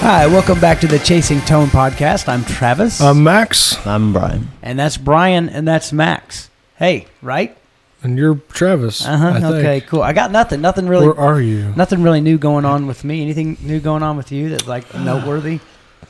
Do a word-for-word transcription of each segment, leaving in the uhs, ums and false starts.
Hi, welcome back to the Chasing Tone podcast. I'm Travis. I'm Max. I'm Brian. And that's Brian, and that's Max. Hey, right? And you're Travis. Uh-huh. I think. Okay, cool. I got nothing. Nothing really. Where are you? Nothing really new going on with me. Anything new going on with you that's like noteworthy?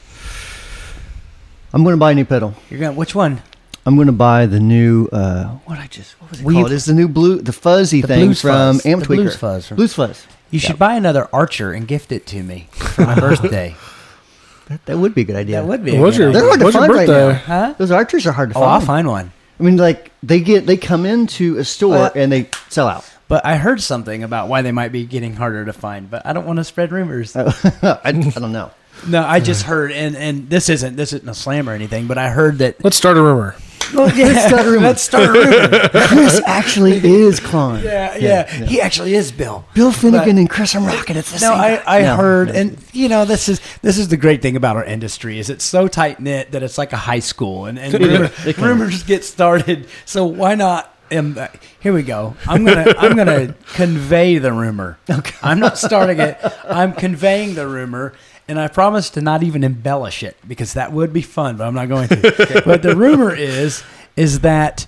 I'm going to buy a new pedal. You're going. Which one? I'm going to buy the new. Uh, what I just what was it Will called? you- It's the new blue, the fuzzy The thing Blues from Fuzz. Amp The Tweaker. Blues Fuzz. Blues Fuzz. You should buy another Archer and gift it to me for my birthday. That, that would be a good idea. That would be. A What's good your, idea. They're hard to what's your find right birthday? now. Huh? Those Archers are hard to Oh, find. I'll find one. I mean, like they get they come into a store Well- and they sell out. But I heard something about why they might be getting harder to find. But I don't want to spread rumors. I, I don't know. No, I just heard, and, and this isn't this isn't a slam or anything, but I heard that. Let's start a rumor. Well, yeah, Let's start a rumor. Let's start a rumor. Chris actually is Klein. Yeah, yeah, he actually is Bill. Bill Finnegan But- and Chris are rocking. It's the No, same I, guy. I No. heard, and you know, this is this is the great thing about our industry is it's so tight knit that it's like a high school, and, and rumor, rumors get started. So why not? Um, uh, here we go. I'm gonna I'm gonna convey the rumor. Okay. I'm not starting it. I'm conveying the rumor. And I promise to not even embellish it because that would be fun, but I'm not going to. But the rumor is is that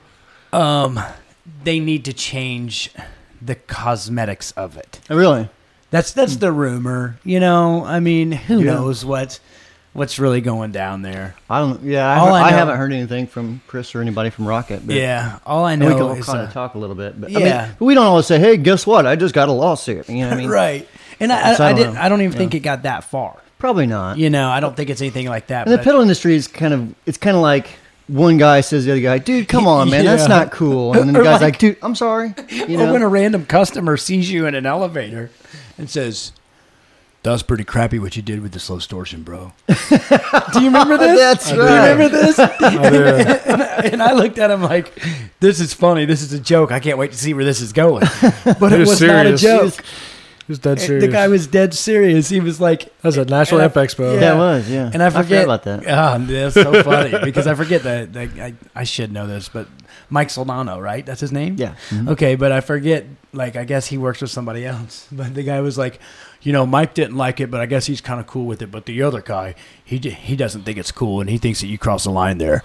um, they need to change the cosmetics of it. Oh, really? That's that's the rumor. You know, I mean, who Yeah. knows what what's really going down there? I don't. Yeah, I, All I I, know- haven't heard anything from Chris or anybody from Rocket. But Yeah, all I and we know can is kind uh, of talk a little bit. But yeah. I mean, we don't always say, "Hey, guess what? I just got a lawsuit." You know what I mean? right. And I, So I, I I don't didn't. know. I don't even think Yeah. it got that far. Probably not. You know, I don't think it's anything like that. And the but- pedal industry is kind of, it's kind of like one guy says to the other guy, dude, come on, man, that's Yeah. not cool. And then the Or guy's like- like, dude, I'm sorry. You Or when know? a random customer sees you in an elevator and says, "That was pretty crappy what you did with the slow distortion, bro." Do you remember this? That's Do you right. remember this? I do. and, I, and I looked at him like, "This is funny. This is a joke. I can't wait to see where this is going." But He it was was not a serious. joke. He was dead And serious. the guy was dead serious. He was like, That was at National and Amp I- Expo. yeah. That was, yeah. and I forget about that. Oh, that's so funny because I forget that. that I, I should know this, but Mike Soldano, right? That's his name. Yeah. Mhm. Okay, but I forget. Like, I guess he works with somebody else. But the guy was like, you know, Mike didn't like it, but I guess he's kind of cool with it. But the other guy, he d- he doesn't think it's cool, and he thinks that you cross the line there.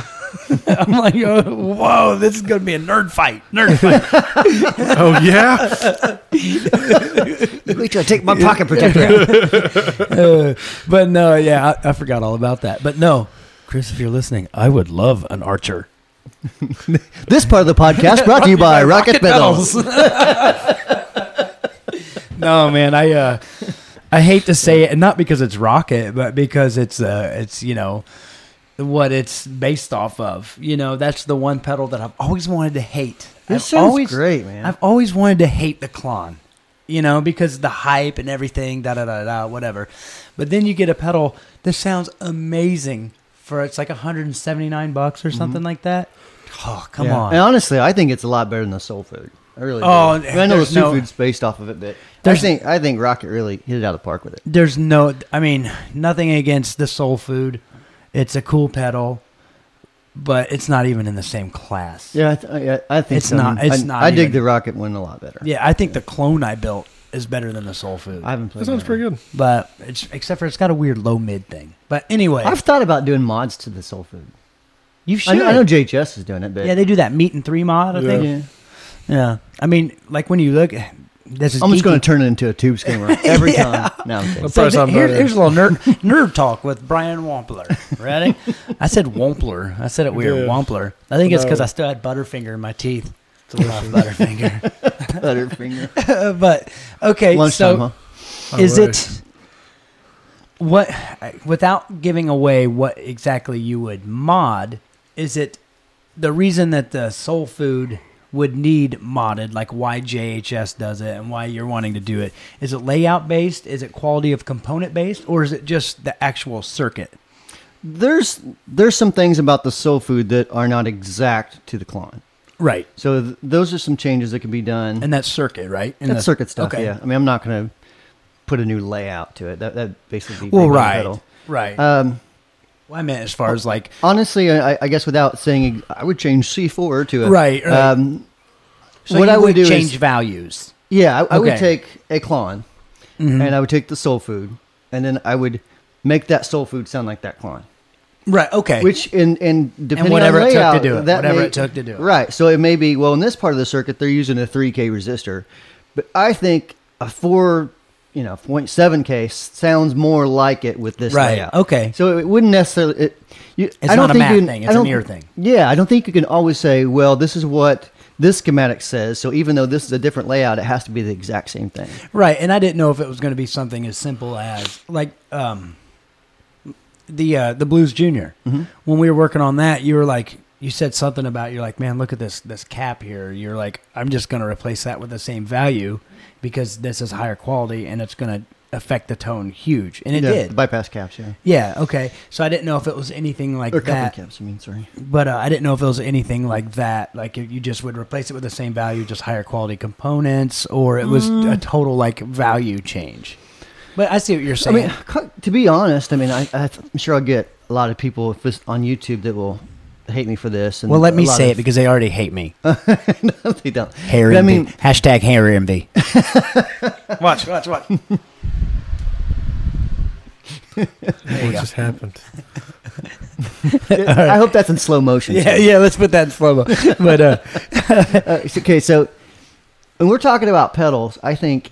I'm like, oh, whoa, this is going to be a nerd fight. Nerd fight. Oh, yeah? Wait till I take my pocket protector out. Uh, but no, yeah, I, I forgot all about that. But no, Chris, if you're listening, I would love an Archer. This part of the podcast brought to you by Rocket Pedals. No, man, I uh, I hate to say it, and not because it's Rocket, but because it's uh, it's you know what it's based off of. You know, that's the one pedal that I've always wanted to hate. This I've sounds always, great, man. I've always wanted to hate the Klon, you know, because the hype and everything, da da da da, whatever. But then you get a pedal that sounds amazing for it's like one hundred seventy-nine bucks or something like that. Oh, come Yeah. on. And honestly, I think it's a lot better than the Soul Food. I really do. Oh, I, mean, I know the there's Soul no- Food's based off of it, but I There's- think I think Rocket really hit it out of the park with it. There's no, I mean, nothing against the Soul Food. It's a cool pedal, but it's not even in the same class. Yeah, I, th- I, I think It's so. not- it's I, not I dig even- the Rocket one a lot better. Yeah, I think the clone I built is better than the Soul Food. I haven't played That sounds that pretty one. good. but it's except for it's got a weird low mid thing. But anyway, I've thought about doing mods to the Soul Food. you I should. know, I know J H S is doing it, but Yeah, they do that meat and three mod. I Yeah. think. yeah. Yeah, I mean, like when you look, this is I'm just geeky. going to turn it into a tube screamer every Yeah. time. No, I'm kidding. So Probably th- sound here- better. here's a little nerd, nerd talk with Brian Wampler. Ready? I said Wampler. I said it weird. Yeah. Wampler. I think it's because No. I still had Butterfinger in my teeth. It's a rough Butterfinger. Butterfinger. But okay, Lunchtime, so huh? is Alright. it what without giving away what exactly you would mod? Is it the reason that the Soul Food would need modded, like why J H S does it and why you're wanting to do it? Is it layout based? Is it quality of component based, or is it just the actual circuit? There's there's some things about the Soul Food that are not exact to the Klon. Right, So th- those are some changes that can be done. and that's circuit, right? And That's the- circuit stuff, okay. yeah. I mean, I'm not going to put a new layout to it. That that basically Well, rebuild the right, pedal. right. Um, well, I meant as far as like honestly, I, I guess without saying, I would change C four to it. Right, right. Um, so what you I would do change is, values. yeah, I, I would Okay. take a Klon, Mhm. and I would take the Soul Food, and then I would make that soul food sound like that clone. Right. Okay. Which in in depending and whatever on it layout, took to do it. that Whatever may, it took to do it. Right. So it may be, well, in this part of the circuit, they're using a three K resistor, but I think a four, you know, point seven K sounds more like it with this Right. layout. Okay. So it wouldn't necessarily. It, you, It's I don't not a think math you can- thing, I it's don't- an ear thing. Yeah, I don't think you can always say, well, this is what this schematic says. So even though this is a different layout, it has to be the exact same thing. Right. And I didn't know if it was going to be something as simple as like um, the uh, the Blues Junior. Mm-hmm. When we were working on that, you were like, you said something about, you're like, man, look at this this cap here. You're like, I'm just going to replace that with the same value because this is higher quality and it's going to affect the tone huge. And it Yeah, did. the bypass caps, yeah. Yeah. Okay. So I didn't know if it was anything like Or coupling that. caps, I mean, sorry. But uh, I didn't know if it was anything like that. Like if you just would replace it with the same value, just higher quality components, or it was Mm. a total like value change. But I see what you're I saying. mean, cu- to be honest, I mean, I, I'm sure I'll get a lot of people if it's on YouTube that will hate me for this. And well, let a me lot say of- it because they already hate me. no, they don't. Harry But I and mean, hashtag Harry and V. Watch, watch, watch. What just happened? I hope that's in slow motion. Yeah, yeah. Let's put that in slow mo. But uh, Uh, it's okay, so when we're talking about pedals, I think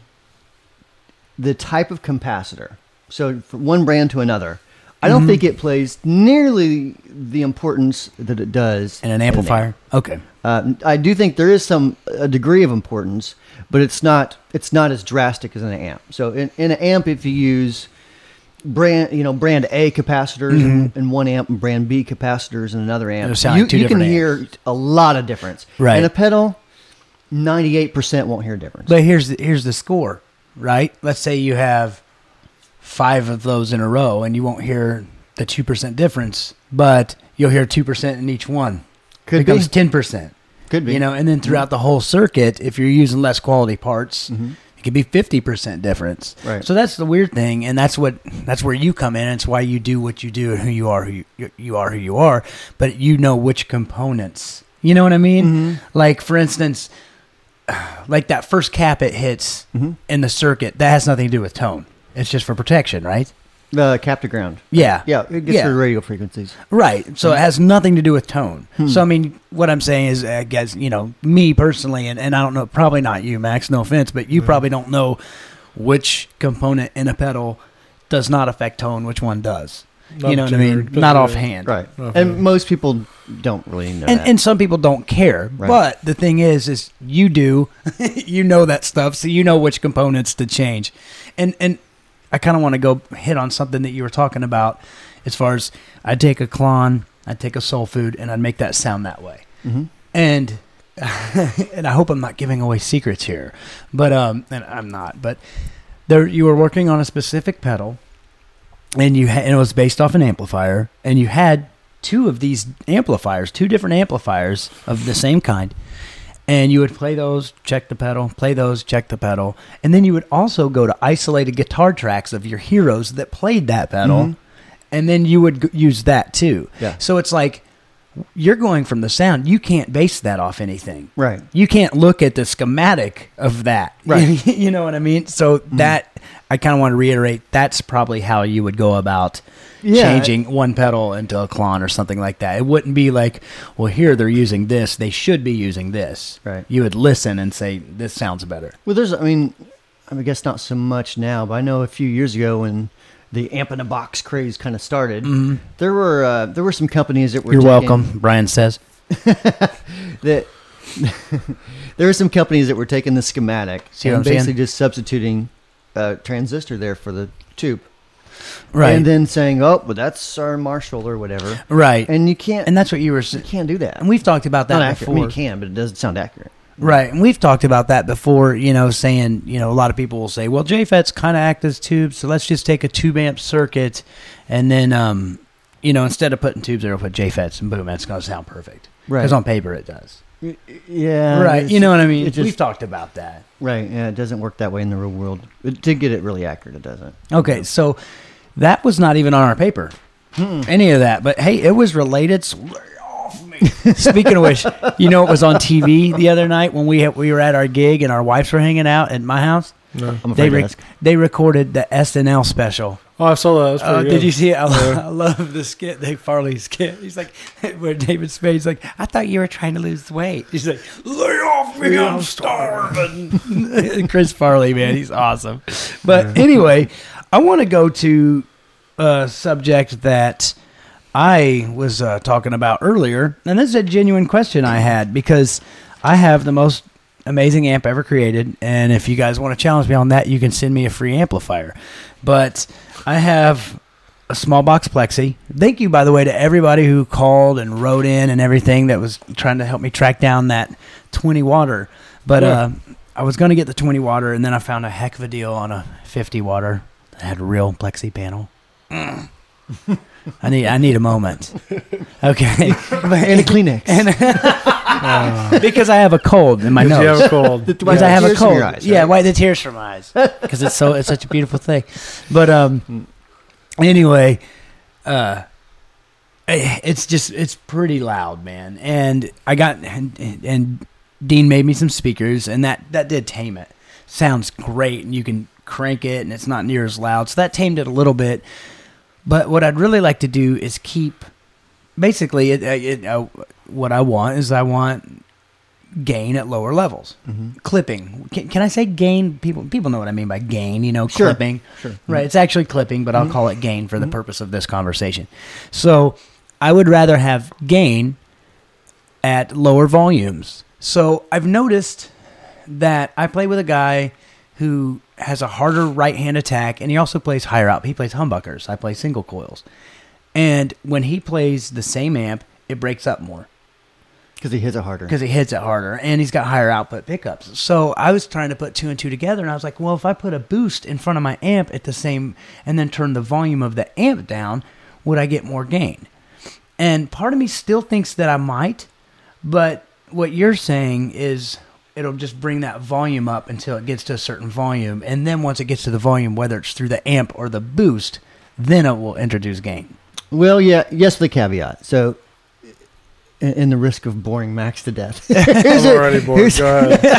the type of capacitor, so from one brand to another, I don't Mhm. think it plays nearly the importance that it does and an in amplifier. Okay. Uh, I do think there is some a degree of importance, but it's not it's not as drastic as an amp. So in, in an amp, if you use brand you know brand A capacitors in, in one amp and brand B capacitors in another amp, It'll sound you, like two you can different hear a lot of difference. Right. In a pedal, ninety-eight percent won't hear a difference. But here's the, here's the score, right? Let's say you have five of those in a row, and you won't hear the two percent difference, but you'll hear two percent in each one. Could it becomes be. ten percent. Could be. You know, and then throughout the whole circuit, if you're using less quality parts, Mhm. it could be fifty percent difference. Right. So that's the weird thing, and that's what that's where you come in. It's why you do what you do and who you are, who you, you are, who you are. But you know which components. You know what I mean? Mhm. Like for instance, like that first cap it hits Mhm. in the circuit, that has nothing to do with tone. It's just for protection, right? The cap to ground. Yeah. Yeah, it gets Yeah. for radio frequencies. Right. So it has nothing to do with tone. Hmm. So, I mean, what I'm saying is, I guess, you know, me personally, and, and I don't know, probably not you, Max, no offense, but you probably don't know which component in a pedal does not affect tone, which one does. Not you know what I mean? particularly. Not offhand. Right. Okay. And most people don't really know And, that. and some people don't care. Right. But the thing is, is you do, you know that stuff, so you know which components to change. And, and, I kind of want to go hit on something that you were talking about as far as I'd take a Klon, I'd take a Soul Food, and I'd make that sound that way. Mhm. And and I hope I'm not giving away secrets here, but um, and I'm not. But there, you were working on a specific pedal, and you had, and it was based off an amplifier, and you had two of these amplifiers, two different amplifiers of the same kind. And you would play those, check the pedal, play those, check the pedal. And then you would also go to isolated guitar tracks of your heroes that played that pedal. Mhm. And then you would g- use that too. Yeah. So it's like you're going from the sound. You can't base that off anything. Right. You can't look at the schematic of that. Right. You know what I mean? So that, I kind of want to reiterate, that's probably how you would go about Yeah. changing one pedal into a Klon or something like that. It wouldn't be like, well, here they're using this. They should be using this. Right. You would listen and say, this sounds better. Well, there's, I mean, I guess not so much now, but I know a few years ago when the amp in a box craze kind of started, Mhm. there were uh, there were some companies that were You're taking, welcome, Brian says. that there were some companies that were taking the schematic See what and I'm saying? basically just substituting a transistor there for the tube, Right. and then saying, "Oh, well, that's our Marshall or whatever," right. And, and you can't, that's what you were you saying. can't do that. And we've talked about that not accurate. I before. mean, you can, but it doesn't sound accurate. Right, and we've talked about that before, you know, saying, you know, a lot of people will say, well, J FETs kind of act as tubes, so let's just take a tube amp circuit, and then, um, you know, instead of putting tubes there, we'll put J FETs, and boom, it's going to sound perfect. Right. Because on paper it does. Yeah. right, it's- you know what I mean? it just- We've talked about that. Right. Yeah, it doesn't work that way in the real world. It, to get it really accurate, it doesn't. Okay, so that was not even on our paper, any of that, but hey, it was related, so lay off me. Speaking of which, you know, it was on T V the other night when we had, we were at our gig and our wives were hanging out at my house. No. I'm They afraid to rec- ask. they recorded the S N L special. Oh, I saw that. That's pretty Oh, good. did you see it? I, lo- Yeah. I love the skit, Dave Farley's skit. He's like, where David Spade's like, I thought you were trying to lose weight. He's like, lay off me, I'm starving. Chris Farley, man, he's awesome. But anyway, I want to go to a subject that I was uh, talking about earlier, and this is a genuine question I had because I have the most amazing amp ever created, and if you guys want to challenge me on that, you can send me a free amplifier. But I have a small box Plexi. Thank you, by the way, to everybody who called and wrote in and everything that was trying to help me track down that twenty watter. But Yeah. uh, I was going to get the twenty watter, and then I found a heck of a deal on a fifty watter that had a real Plexi panel. Mm. I need I need a moment. Okay. And a Kleenex. And because I have a cold in my Did you nose. have a cold? Because Yeah, I have a tears from cold. your eyes, Yeah, right? wipe the tears from my eyes. Because it's so it's such a beautiful thing. But um, anyway, uh, it's just it's pretty loud, man. And I got and, and Dean made me some speakers, and that that did tame it. Sounds great, and you can crank it, and it's not near as loud. So that tamed it a little bit. But what I'd really like to do is keep, basically, it, it, uh, what I want is I want gain at lower levels. Mm-hmm. Clipping. Can, can I say gain? People people know what I mean by gain, you know, Sure. clipping. Sure. Right, it's actually clipping, but I'll Mhm. call it gain for the Mhm. purpose of this conversation. So I would rather have gain at lower volumes. So I've noticed that I play with a guy who has a harder right-hand attack, and he also plays higher out. He plays humbuckers. I play single coils. And when he plays the same amp, it breaks up more Because he hits it harder. because he hits it harder, and he's got higher output pickups. So I was trying to put two and two together, and I was like, well, if I put a boost in front of my amp at the same, and then turn the volume of the amp down, would I get more gain? And part of me still thinks that I might, but what you're saying is it'll just bring that volume up until it gets to a certain volume, and then once it gets to the volume, whether it's through the amp or the boost, then it will introduce gain. Well, yeah, yes, with the caveat. So, in, in the risk of boring Max to death. I'm already bored. here's- Go ahead.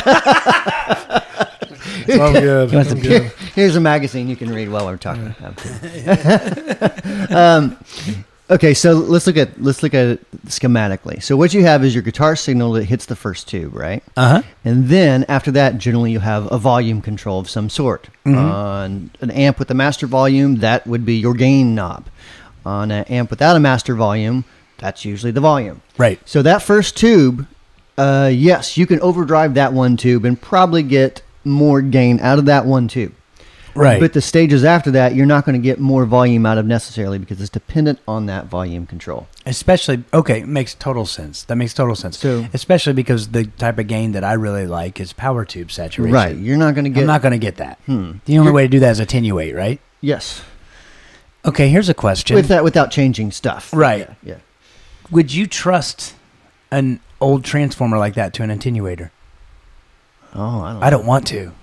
I'm good. He wants I'm to- good. Here's a magazine you can read while we're talking. I'm kidding. um, okay, so let's look at let's look at it schematically. So what you have is your guitar signal that hits the first tube, right? Uh-huh. And then after that, generally you have a volume control of some sort. Mhm. On an amp with a master volume, that would be your gain knob. On an amp without a master volume, that's usually the volume. Right. So that first tube, uh, yes, you can overdrive that one tube and probably get more gain out of that one tube. Right. But the stages after that, you're not going to get more volume out of necessarily because it's dependent on that volume control. Especially, okay, it makes total sense. That makes total sense. So- Especially because the type of gain that I really like is power tube saturation. Right. You're not going to get... I'm not going to get that. Hmm. The only You're- way to do that is attenuate, right? Yes. Okay, here's a question. With that, without changing stuff. Right. Yeah. yeah. Would you trust an old transformer like that to an attenuator? Oh, I don't I don't want to.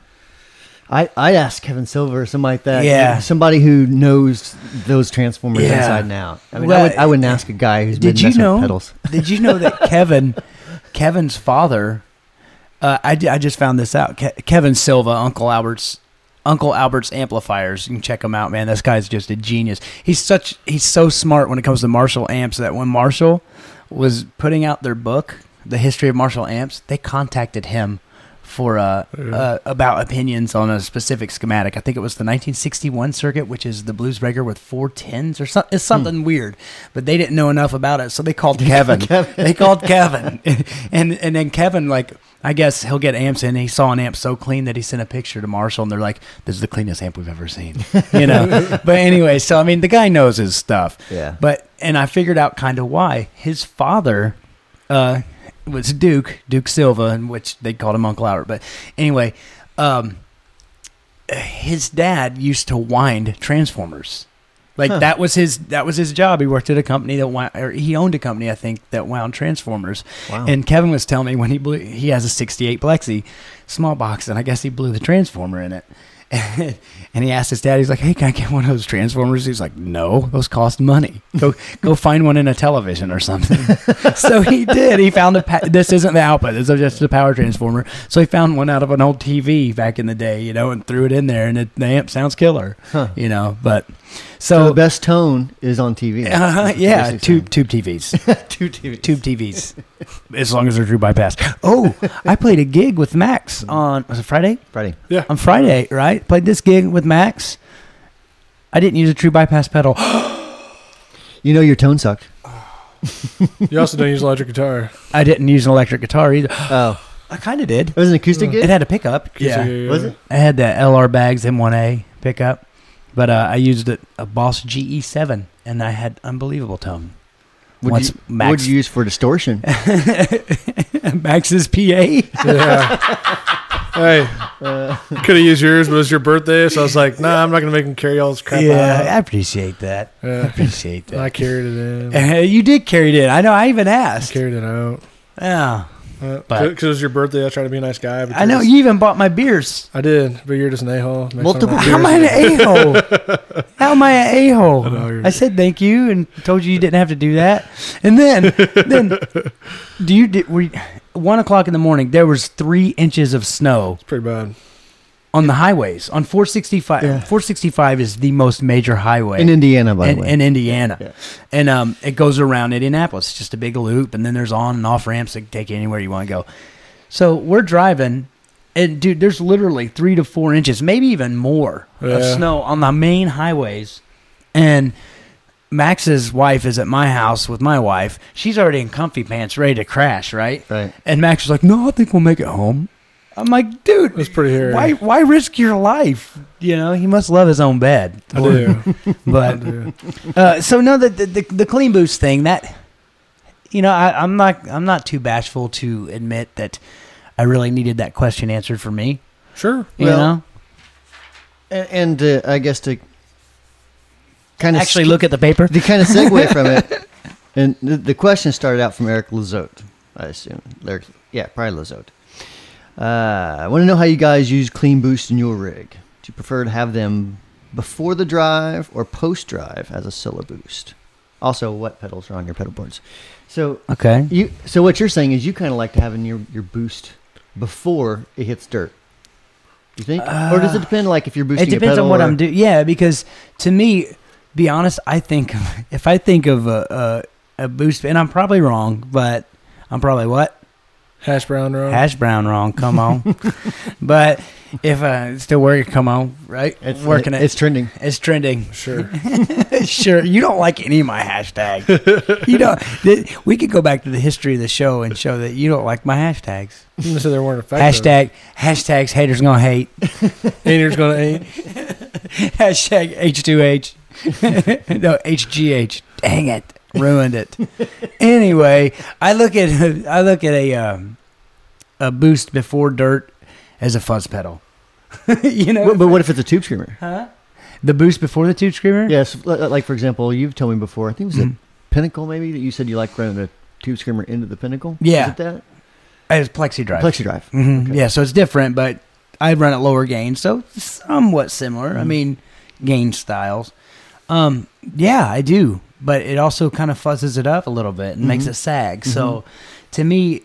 I, I'd ask Kevin Silver or somebody like that. Yeah. Somebody who knows those transformers Yeah. inside and out. I mean, Well, I, would, I wouldn't ask a guy who's been Did you messing know? with pedals. Did you know that Kevin, Kevin's father? Uh, I, I just found this out. Ke- Kevin Silva, Uncle Albert's, Uncle Albert's amplifiers. You can check him out, man. This guy's just a genius. He's such. He's so smart when it comes to Marshall amps that when Marshall was putting out their book, The History of Marshall Amps, they contacted him for uh, Yeah. uh, about opinions on a specific schematic. I think it was the nineteen sixty-one circuit, which is the blues breaker with four tens or something. It's something weird, but they didn't know enough about it, so they called Kevin. They called Kevin, and and then Kevin, like, I guess he'll get amps in. He saw an amp so clean that he sent a picture to Marshall, and they're like, "This is the cleanest amp we've ever seen," you know. But anyway, so I mean, the guy knows his stuff. Yeah. But and I figured out kind of why his father. Uh, was Duke, Duke Silva, in which they called him Uncle Albert. But anyway, um, his dad used to wind transformers. Like Huh. that was his that was his job. He worked at a company that wound, or he owned a company, I think, that wound transformers. Wow. And Kevin was telling me when he blew, he has a sixty-eight Plexi small box, and I guess he blew the transformer in it. And, and he asked his dad, he's like, hey, can I get one of those transformers? He's like, no, those cost money. Go go find one in a television or something. So he did. He found a, pa- this isn't the output. This is just a power transformer. So he found one out of an old T V back in the day, you know, and threw it in there, and it, the amp sounds killer, huh. you know, but. So, so the best tone is on T V. Uh, yeah, tube, tube T Vs. tube T Vs. Tube T Vs. As long as they're true bypass. Oh, I played a gig with Max on, was it Friday? Friday. Yeah. On Friday, right? Played this gig with Max. I didn't use a true bypass pedal. You know your tone sucked. You also don't use electric guitar. I didn't use an electric guitar either. Oh. I kind of did. It was an acoustic gig? It had a pickup. Acoustic Yeah. gig, yeah. Was it? I had the L R Bags M one A pickup. But uh, I used a, a Boss G E seven, and I had unbelievable tone. What Once you, Max, what'd you use for distortion? Max's P A. Yeah. Hey, uh, could have used yours, but it was your birthday, so I was like, nah, I'm not going to make him carry all this crap Yeah, out. I appreciate that. Yeah. I appreciate that. I carried it in. Uh, you did carry it in. I know. I even asked. I carried it out. Yeah. Uh, But- Because it was your birthday, I tried to be a nice guy. I know. You even bought my beers. I did, but you're just an a-hole. Make Multiple fun of How my am I beers. an a-hole? How am I an a-hole? I know, you're- I said thank you and told you you didn't have to do that. And then, then, do you did we? One o'clock in the morning, there was three inches of snow It's pretty bad. on the highways on four sixty-five. Yeah. four sixty-five is the most major highway In Indiana, by in, the way. in Indiana, Yeah. and um, it goes around Indianapolis. It's just a big loop, and then there's on and off ramps that take you anywhere you want to go. So we're driving, and dude, there's literally three to four inches, maybe even more, of Yeah. snow on the main highways. And Max's wife is at my house with my wife. She's already in comfy pants, ready to crash, right? Right. And Max was like, "No, I think we'll make it home." I'm like, "Dude, It was pretty hairy. why why risk your life? You know, he must love his own bed." I do. I But do. uh, so no, the, the the the clean boost thing, that, you know, I, I'm not I'm not too bashful to admit that I really needed that question answered for me. Sure. You Well, know, And, and uh, I guess to kind of actually look at the paper. to kind of segue from it, and the, the question started out from Eric Lizotte, I assume. Eric, yeah, probably Lizotte. Uh, I want to know how you guys use clean boost in your rig. Do you prefer to have them before the drive or post drive as a solo boost? Also, what pedals are on your pedal boards? So Okay. you, so what you're saying is you kind of like to have in your, your boost before it hits dirt. You think, Uh, or does it depend? Like if you're boosting, It depends a pedal on what or- I'm doing. Yeah, because to me, be honest, I think if I think of a, a, a boost, and I'm probably wrong, but I'm probably what? Hash brown road. Hash brown wrong. Come on. But if uh, it's still working, come on, right? It's working it. It's trending. It's trending. Sure. Sure. You don't like any of my hashtags. You don't. th- We could go back to the history of the show and show that you don't like my hashtags. You said they weren't effective. Hashtag hashtags haters gonna hate. Haters gonna hate. Hashtag H two H. No, H G H. Dang it. Ruined it. Anyway, I look at I look at a um, a boost before dirt as a fuzz pedal. You know, But, but what if it's a tube screamer? huh? The boost before the tube screamer? Yes, li- like for example, you've told me before. I think it was Mhm. a Pinnacle, maybe that you said you like running a tube screamer into the Pinnacle. Yeah. Is it that It's plexi drive. Plexi drive? Mhm. Okay. Yeah, so it's different, but I run at lower gain, so somewhat similar. I Mhm. mean, gain styles. Um, yeah, I do, but it also kind of fuzzes it up a little bit and makes Mhm. it sag. So, to me,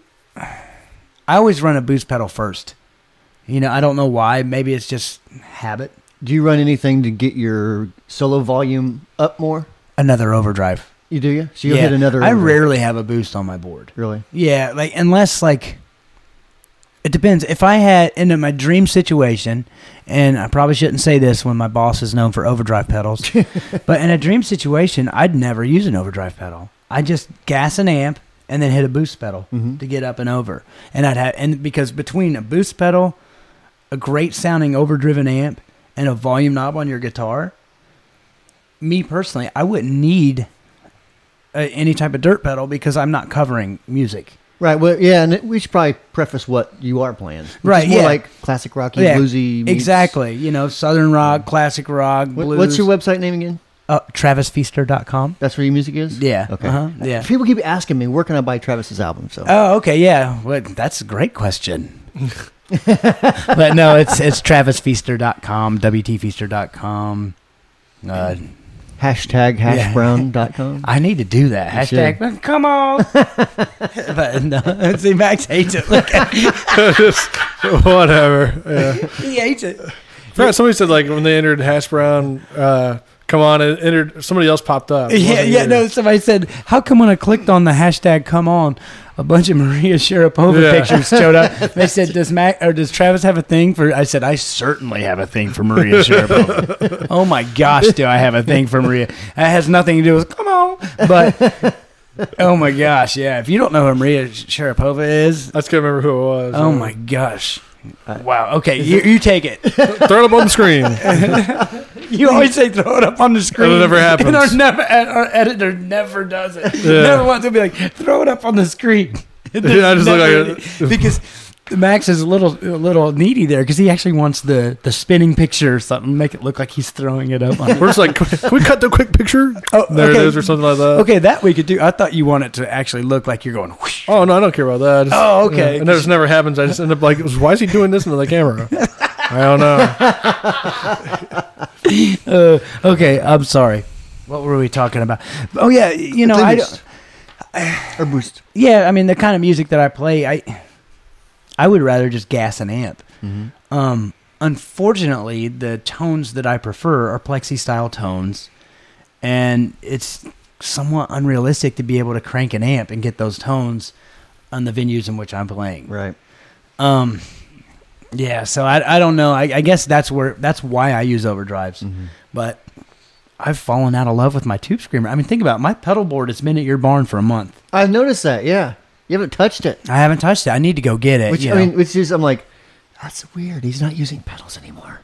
I always run a boost pedal first. You know, I don't know why. Maybe it's just habit. Do you run anything to get your solo volume up more? Another overdrive. You do you? So you'll yeah, hit another. I overdrive. rarely have a boost on my board. Really. Yeah, like unless like it depends. If I had in my dream situation, and I probably shouldn't say this when my boss is known for overdrive pedals, but in a dream situation, I'd never use an overdrive pedal. I'd just gas an amp and then hit a boost pedal Mhm. to get up and over. And I'd have and because between a boost pedal, a great sounding overdriven amp, and a volume knob on your guitar, me personally, I wouldn't need uh, any type of dirt pedal because I'm not covering music. Right. Well, yeah, and it, we should probably preface what you are playing. Which Right, is more yeah. like classic rocky, Yeah, bluesy. meets- Exactly. You know, Southern rock, classic rock, What, blues. what's your website name again? Uh, Travis Feaster dot com. That's where your music is. Yeah. Okay. Uh-huh, yeah. People keep asking me where can I buy Travis's album. So Oh, okay. Yeah. Well, that's a great question. But no, it's it's travis feaster dot com, w t feaster dot com. Uh, Hashtag hashbrown dot com. I need to do that. You Hashtag, should. come on. But no, see, Max hates it. Look at Just whatever. Yeah. he hates it. Forgot somebody said like when they entered hash brown, uh, come on, it entered. Somebody else popped up. It Yeah, wasn't yeah. you. No, somebody said, how come when I clicked on the hashtag come on, a bunch of Maria Sharapova Yeah. pictures showed up? They said, does Mac or does Travis have a thing for? I said, I certainly have a thing for Maria Sharapova. Oh my gosh, do I have a thing for Maria? That has nothing to do with come on, but. Oh my gosh, yeah. If you don't know who Maria Sharapova is, I just can't remember who it was. oh Yeah. my gosh. Wow. Okay, you, you take it. Throw it up on the screen. You always say throw it up on the screen. And it never happens. And our, never, our editor never does it. Yeah. Never wants to be like, throw it up on the screen. Yeah, I just look Never- like it. because Max is a little a little needy there because he actually wants the, the spinning picture or something, make it look like he's throwing it up. On We're just like, can we cut the quick picture? Oh, There okay. it is, or something like that. Okay, that we could do. I thought you wanted to actually look like you're going whoosh. Oh no, I don't care about that. I just- Oh, okay. yeah, and that just never happens. I just end up like, why is he doing this into the camera? I don't know. Uh, okay, I'm sorry. What were we talking about? Oh yeah, you know, I Boost. or boost. yeah, I mean the kind of music that I play, I I would rather just gas an amp. Mm-hmm. Um, unfortunately, the tones that I prefer are plexi style tones, and it's somewhat unrealistic to be able to crank an amp and get those tones on the venues in which I'm playing. Right. Um, yeah, so I I don't know. I, I guess that's where that's why I use overdrives, Mm-hmm. but I've fallen out of love with my tube screamer. I mean, think about it. My pedal board has been at your barn for a month. I've noticed that. Yeah, you haven't touched it. I haven't touched it. I need to go get it. Which you I know. mean, which is I'm like, that's weird. He's not using pedals anymore.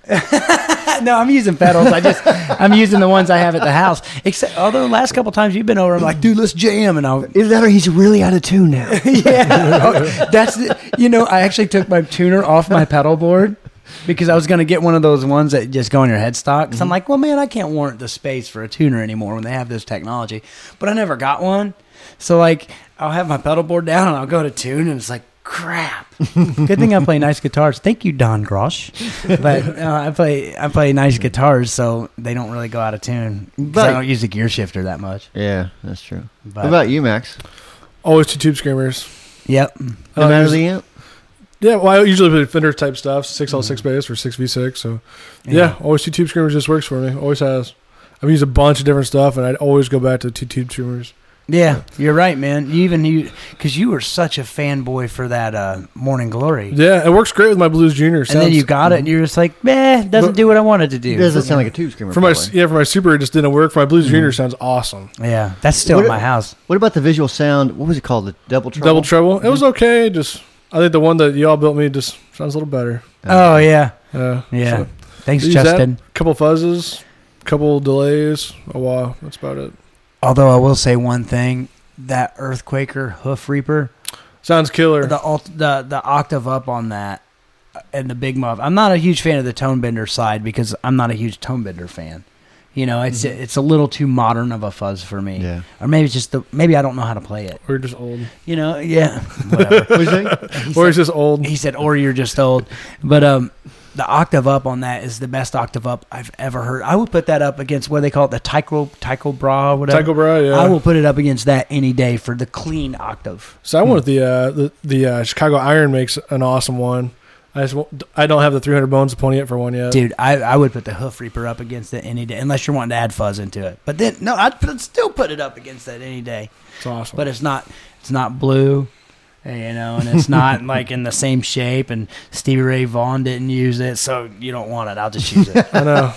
No, I'm using pedals. I just I'm using the ones I have at the house. Except although the last couple times you've been over, I'm like, dude, let's jam, and I'll Either that or he's really out of tune now. yeah. Oh, that's the, you know, I actually took my tuner off my pedal board because I was going to get one of those ones that just go on your headstock. So I'm like, well, man, I can't warrant the space for a tuner anymore when they have this technology. But I never got one. So like, I'll have my pedal board down and I'll go to tune, and it's like, crap. Good thing I play nice guitars. Thank you, Don Grosh. But uh, I play I play nice guitars, so they don't really go out of tune. 'Cause But- I don't use the gear shifter that much. Yeah, that's true. But, What about you, Max? Always two tube screamers. Yep. No Uh, matter use- the amp. Yeah, well, I usually play Fender type stuff, six L six bass or six V six. So yeah, Yeah. always two tube screamers just works for me. Always has. I've used a bunch of different stuff, and I'd always go back to two tube screamers. Yeah, you're right, man. You even you because you were such a fanboy for that uh, Morning Glory, Yeah, it works great with my Blues Junior. and then you got it, and you're just like, meh, doesn't But- do what I wanted to do. It doesn't sound like a tube screamer. for my probably. yeah for my Super, it just didn't work. For my Blues Junior, sounds awesome. Yeah, that's still What in it- my house. What about the visual sound? What was it called? The double trouble. Double treble, it was okay. Just I think the one that y'all built me just sounds a little better. Oh yeah, Yeah, yeah. So, Thanks, use Justin. that, couple fuzzes, couple delays. A while. That's about it. Although I will say one thing: that Earthquaker Hoof Reaper, Sounds killer. the alt, the the octave up on that, and the big muff. I'm not a huge fan of the tone bender side because I'm not a huge tone bender fan. You know, it's Mm-hmm. it's a little too modern of a fuzz for me. Yeah. Or maybe it's just the maybe I don't know how to play it. Or you're just old. You know, yeah. Whatever. What was that? He Or said- it's just old. He said, or you're just old. But um, the octave up on that is the best octave up I've ever heard. I would put that up against what they call it, the Tycho Tycho Bra, or whatever. Tycho Brahe, yeah. I will put it up against that any day for the clean octave. So I went with the uh, the the uh, Chicago Iron makes an awesome one. I just won't- I don't have the three hundred bones to pony it for one yet. Dude, I, I would put the Hoof Reaper up against it any day, unless you're wanting to add fuzz into it. But then, no, I'd put, still put it up against that any day. It's awesome. But it's not it's not blue, you know, and it's not like in the same shape. And Stevie Ray Vaughan didn't use it, so you don't want it. I'll just use it. I know.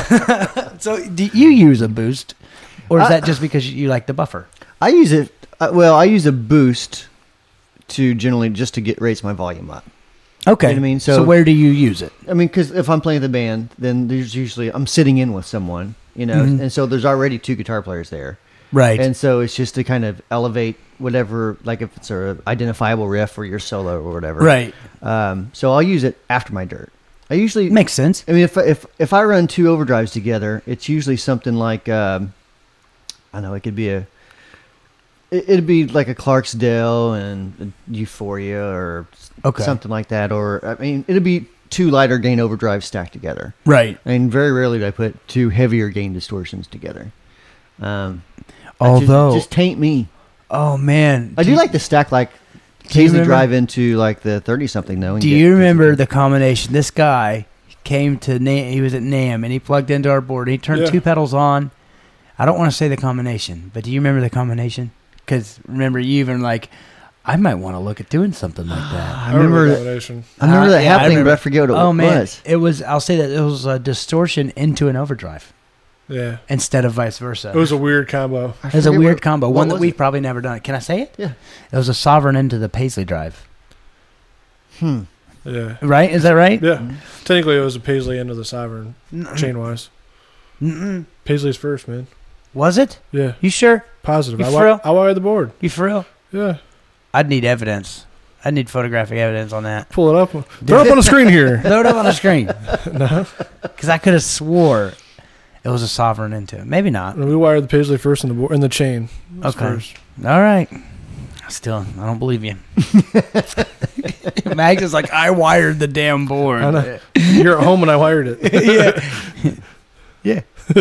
So, do you use a boost, or is I- that just because you like the buffer? I use it. Uh, well, I use a boost to generally just to get raise my volume up. Okay, You know what I mean? so, So- where do you use it? I mean, because if I'm playing the band, then there's usually I'm sitting in with someone, you know, Mhm. and so there's already two guitar players there, Right. and so it's just to kind of elevate whatever, like if it's a identifiable riff or your solo or whatever. right. Um, so I'll use it after my dirt. I usually Makes sense. I mean, if if if I run two overdrives together, it's usually something like um, I don't know. It could be a it, it'd be like a Clarksdale and a Euphoria or Okay. something like that. Or I mean, it'd be two lighter gain overdrives stacked together. Right. I mean, very rarely do I put two heavier gain distortions together. Um, Although, just, just taint me. oh man, I do like the stack like you Paisley remember- drive into like the thirty something though. and Do get- you remember the combination? This guy came to Nam, he was at NAMM and he plugged into our board. And he turned Yeah. two pedals on. I don't want to say the combination, but do you remember the combination? Because remember, you even like, I might want to look at doing something like that. I remember. the that- combination. I remember Uh, that yeah, I happening, remember. but I forget what it Oh man, was. it was. I'll say that it was a distortion into an overdrive Yeah. instead of vice versa. It was a weird combo. I It was a forget weird what- combo, what one that was we've it? probably never done. Can I say it? Yeah. It was a Sovereign into the Paisley drive. Hmm. Yeah. Right? Is that right? Yeah. Technically, it was a Paisley into the Sovereign, Mm-mm. chain wise. Mm-mm. Paisley's first, man. Was it? Yeah. You sure? Positive. You I, for wi- real? I wired the board. You for real? Yeah. I'd need evidence. I'd need photographic evidence on that. Pull it up. Throw it up on the screen here. Throw it up on the screen. No. Because I could have swore it was a Sovereign into it. Maybe not. We wired the Paisley first in the board, in the chain. That's Okay. First. All right. Still, I don't believe you. Max is like, I wired the damn board. I know. You're at home and I wired it. yeah.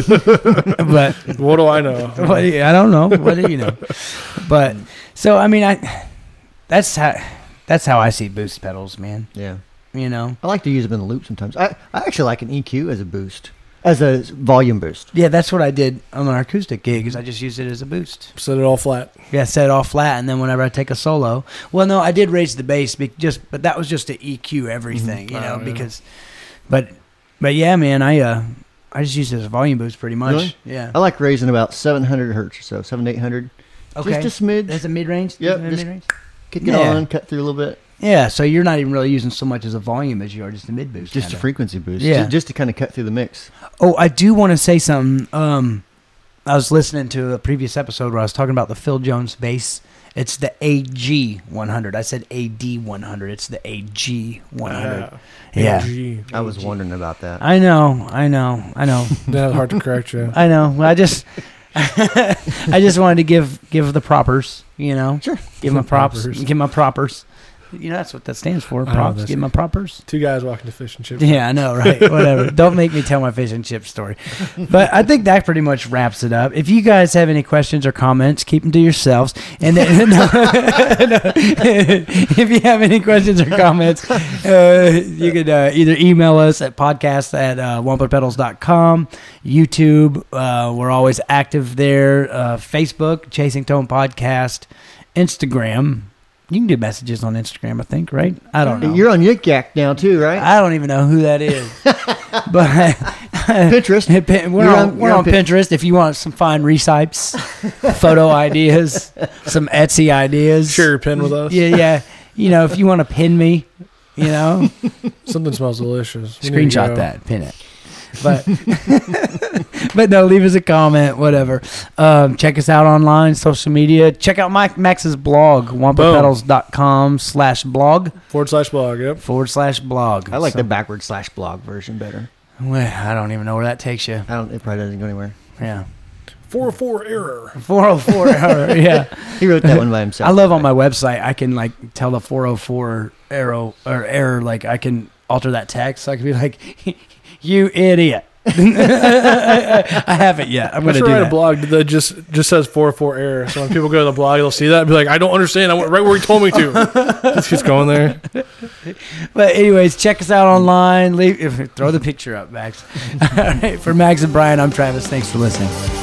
But What do I know? what do you, I don't know. What do you know? But so I mean, I that's how that's how I see boost pedals, man. Yeah. You know. I like to use them in the loop sometimes. I, I actually like an E Q as a boost, as a volume boost. Yeah, that's what I did on our acoustic gig. Is I just used it as a boost. Set it all flat. Yeah, set it all flat, and then whenever I take a solo, well, no, I did raise the bass, be, just but that was just to E Q everything, you Oh, know, yeah. because, but, but yeah, man, I uh, I just use it as a volume boost pretty much. Really? Yeah. I like raising about seven hundred hertz or so, seven eight hundred. Okay. Just a smidge. That's a mid range. Yep, Mid just- range. Kick it Yeah. on, cut through a little bit. Yeah, so you're not even really using so much as a volume as you are just a mid boost. Just kinda. a frequency boost. Yeah. Ju- Just to kind of cut through the mix. Oh, I do want to say something. Um, I was listening to a previous episode where I was talking about the Phil Jones bass. It's the A G one hundred. I said A D one hundred. It's the A G one hundred. Ah, Yeah. A G. I was wondering about that. I know, I know, I know, That's hard to correct you. I know. Well, I just, I just wanted to give give the propers, you know, Sure. give my props, Propers. give my propers. You know, that's what that stands for. I know, Props. that's- Give my propers. Two guys walking to fish and chips. Yeah, I know, right? Whatever. Don't make me tell my fish and chip story. But I think that pretty much wraps it up. If you guys have any questions or comments, keep them to yourselves. And then, no, no. If you have any questions or comments, uh, you could uh, either email us at podcast at uh, wampler pedals dot com, YouTube. Uh, we're always active there. Uh, Facebook, Chasing Tone Podcast, Instagram. You can do messages on Instagram, I think, right? I don't know. You're on Yik Yak now too, right? I don't even know who that is. But Pinterest. Pin- we're You're on, on- we're you're on on Pin- Pinterest. If you want some fine recipes, photo ideas, some Etsy ideas. Share your pen with us. Yeah, yeah. You know, if you want to pin me, you know, Something smells delicious. We need to screenshot go. that, pin it. But but no, leave us a comment, whatever. Um, check us out online, social media. Check out Mike Max's blog, wampler pedals dot com slash blog Forward slash blog, yep. forward slash blog. I like So- the backward slash blog version better. Well, I don't even know where that takes you. I don't. It probably doesn't go anywhere. Yeah. four oh four error. four oh four error, yeah. He wrote that one by himself. I love on my website, I can like tell the four oh four arrow or error, like I can alter that text. So I can be like, you idiot. I haven't yet. I'm I'm going to sure do write that. a blog that just just says four oh four error. So when people go to the blog, they'll see that and be like, I don't understand. I went right where he told me to. Just keeps going there. But anyways, check us out online. Leave, if, throw the picture up, Max. All right, for Max and Brian, I'm Travis. Thanks for listening.